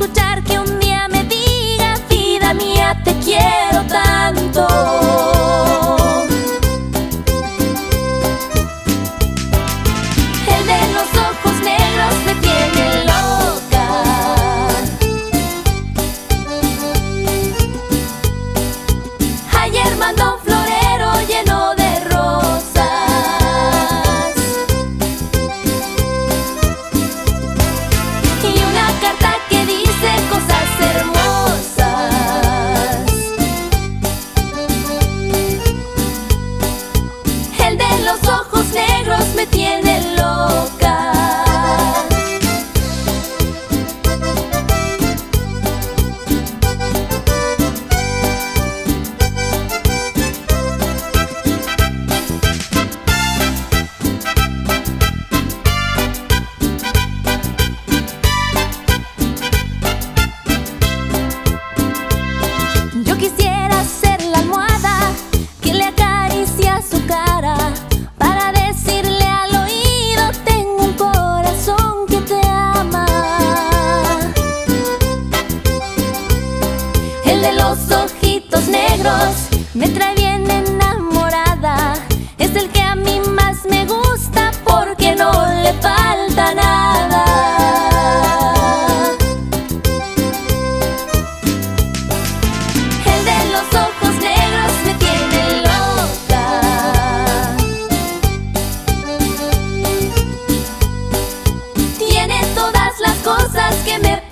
escuchar que un día me diga: vida mía, te quiero tanto. El de los ojos negros me tiene loca. Ayer mandó un florero lleno de rosas y una carta que dice cosas hermosas. El de los ojos negros me tiene loca. Yo quisiera ser la almohada que le acaricia su cara para decirle al oído: tengo un corazón que te ama. El de los ojitos negros me trae bien enamorada. Es el que a mí más me gusta porque no le falta nada. El de los ojos negros me tiene loca. Tiene todas las cosas que me